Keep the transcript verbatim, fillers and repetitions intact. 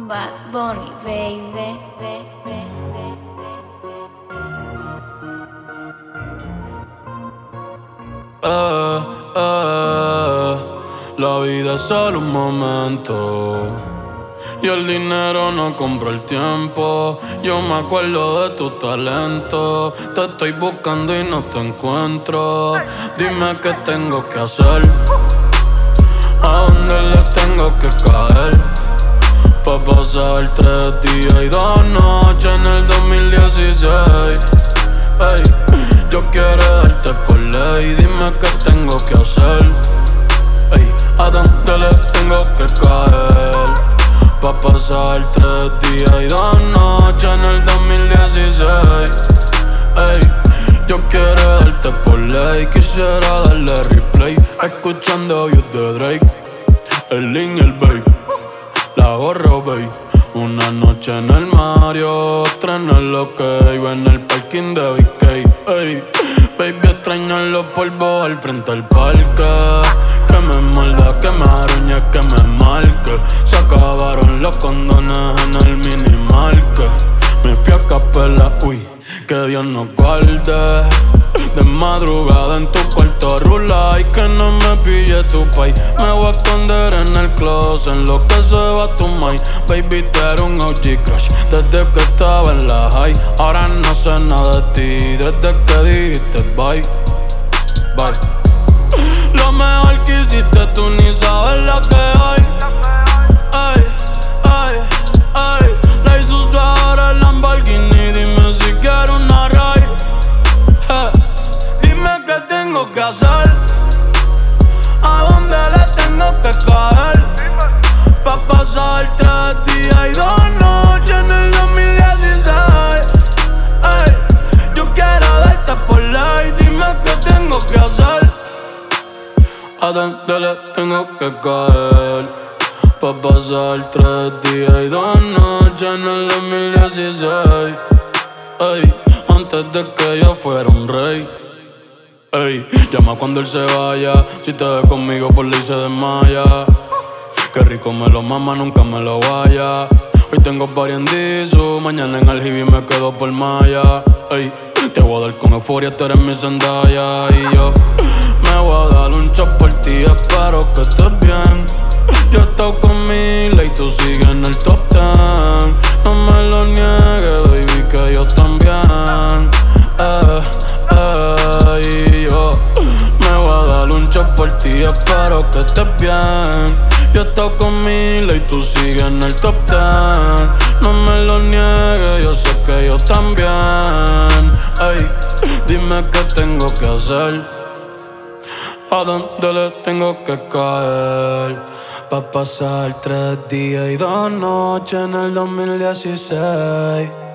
Bad Bunny, baby. Eh, eh, la vida es solo un momento y el dinero no compra el tiempo. Yo me acuerdo de tu talento. Te estoy buscando y no te encuentro. Dime qué tengo que hacer, a dónde le tengo que caer, pa' pasar tres días y dos noches en el dos mil dieciséis. Ey, yo quiero darte por ley. Dime qué tengo que hacer, ey, a dónde le tengo que caer, pa' pasar tres días y dos noches en el dos mil dieciséis. Ey, yo quiero darte por ley. Quisiera darle replay, escuchando You de Drake, el link, el babe, la gorro, babe. Una noche en el Mario, otra en el OK, en el parking de B K. Ey, baby, extraño los polvos al frente del parque. Que me muerda, que me arañe, que me marque. Se acabaron los condones en el minimarket. Me fui a capela, uy, que Dios nos guarde. De madrugada en tu cuarto rula y que no me pille tu pay. Me voy a esconder en el closet en lo que se va tu mind. Baby, tú eres un O G crush desde que estaba en la high. Ahora no sé nada de ti desde que dijiste bye, bye. Lo mejor que hiciste tú ni sabes lo que hay. Ay, ay, ay. La hizo usar el Lamborghini. Dime si quiero una ride. Eh, Dime qué tengo que hacer, a dónde le tengo que caer, pa' pasar tres días y dos noches en el dos mil dieciséis. Ey, yo quiero darte por ley. Dime qué tengo que hacer, a dónde le tengo que caer, pa' pasar tres días y dos noches en el dos mil dieciséis. Ey, antes de que yo fuera un rey. Ey, llama cuando él se vaya. Si te ve conmigo por ley se desmaya. Qué rico me lo mama, nunca me lo vaya. Hoy tengo party en Disu, mañana en el Hibi me quedo por Maya. Ey, te voy a dar con euforia, tú eres mi Zendaya. Y yo me voy a dar un shot por ti, espero que estés bien. Yo he estado con Mila y tú sigues en el top ten. No me lo niegues, baby, que yo también. Eh, eh, y yo me voy a dar un shot por ti, espero que estés bien. Yo he estado con Mila y tú sigues en el top ten. No me lo niegues, yo sé que yo también. Ey, dime qué tengo que hacer, a dónde le tengo que caer, pa' pasar tres días y dos noches en el dos mil dieciséis.